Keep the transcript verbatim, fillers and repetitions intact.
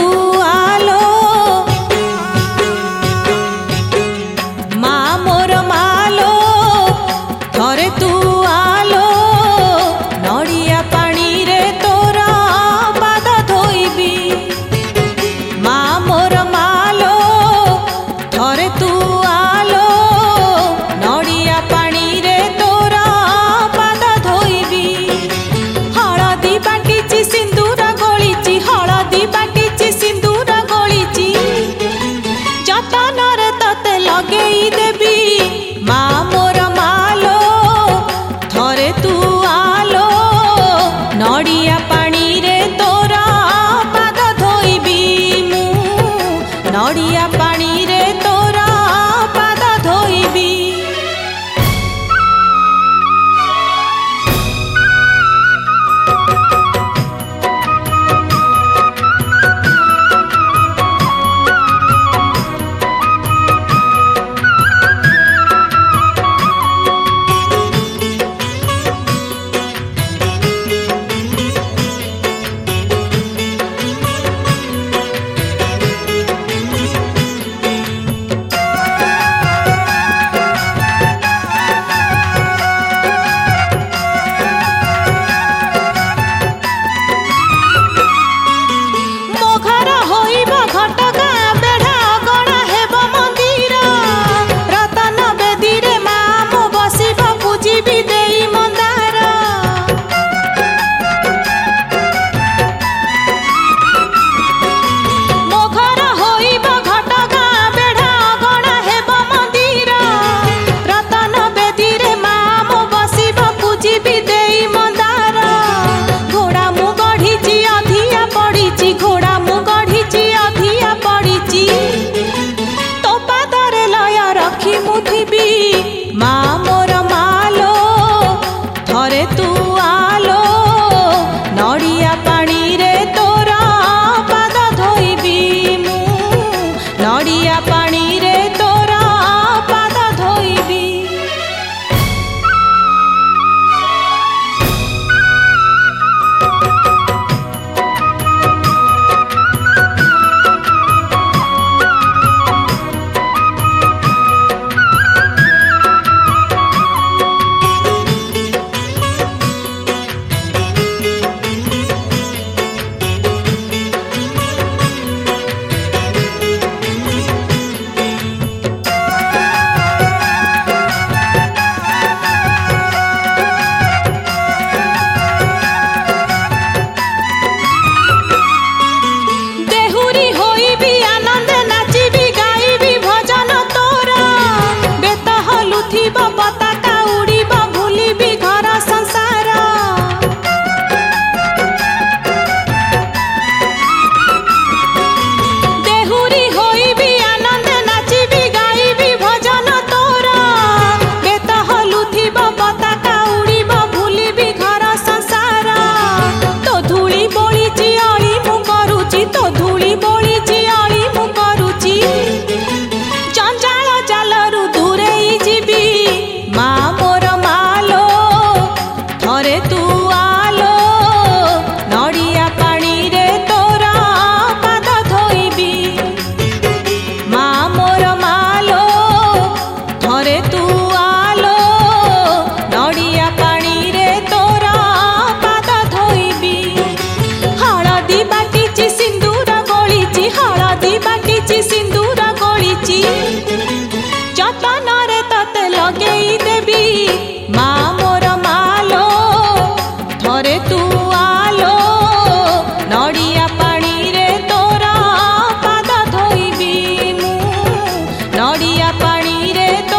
आलो माँ मोर मालो थरे तू आलो नड़िया पानी रे तोरा पाद धोइबी माँ मोर मालो थरे तू आलो नड़िया पानी रे तोरा पाद धोइबी हलदी बाटिची सिंदूर गलिची हलदी बाटिची सिंदूर गलिची जतनरे तते लगेई देबी माँ मोर मालो थरे तू आलो नड़िया पानी रे तोरा पाद धोइबी मु नड़िया पानी रे तोरा पाद धोइबी। माँ मोर मालो थरे तू आलो नड़िया पानी रे तोरा पाद धोइबी मु नड़िया पानी रे तोरा पाद धोइबी। जतनरे तते लगेई देबी माँ मोर मालो थरे तू आलो नड़िया पानी रे तोरा पाद धोइबी मु नड़िया पानी रे।